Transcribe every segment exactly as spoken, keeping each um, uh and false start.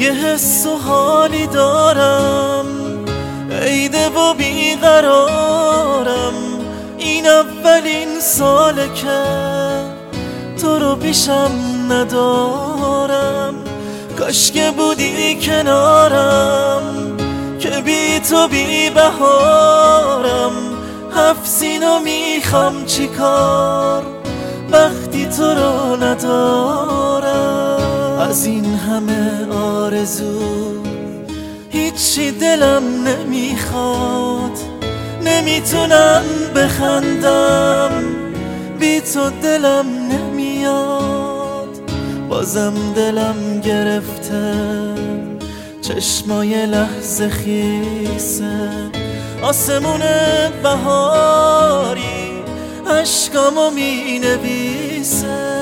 یه حس و حالی دارم، عیده و بیقرارم. این اولین ساله که تو رو پیشم ندارم. کاش که بودی کنارم که بی تو بی بهارم. هفت سینو میخوام چی کار وقتی تو رو ندارم. از این همه آرزو هیچی دلم نمیخواد. نمیتونم بخندم بی تو دلم نمیاد. بازم دلم گرفته چشمای لحظه خیسه. آسمون بهاری عشقامو می نویسه.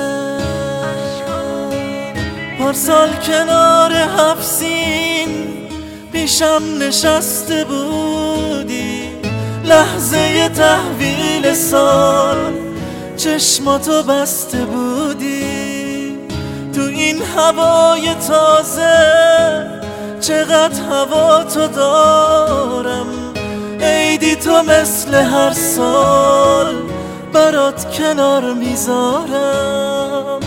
پارسال کنار هفت سین پیشم نشسته بودی. لحظه تحویل سال چشماتو بسته بودی. تو این هوای تازه چقدر هوا تو دارم. عیدی تو مثل هر سال برات کنار میذارم.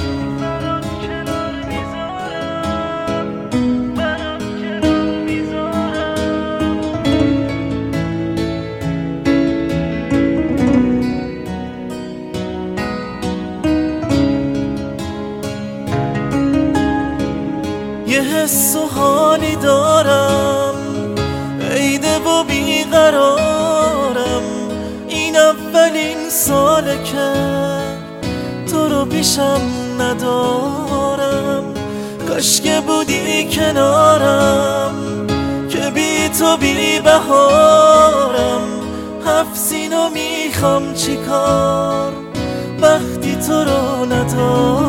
یه حس و حالی دارم، عیده و بیقرارم. این اولین ساله که تو رو پیشم ندارم. کاش که بودی کنارم که بی تو بی بهارم. هفت سینو میخوام چی کار وقتی تو رو ندارم.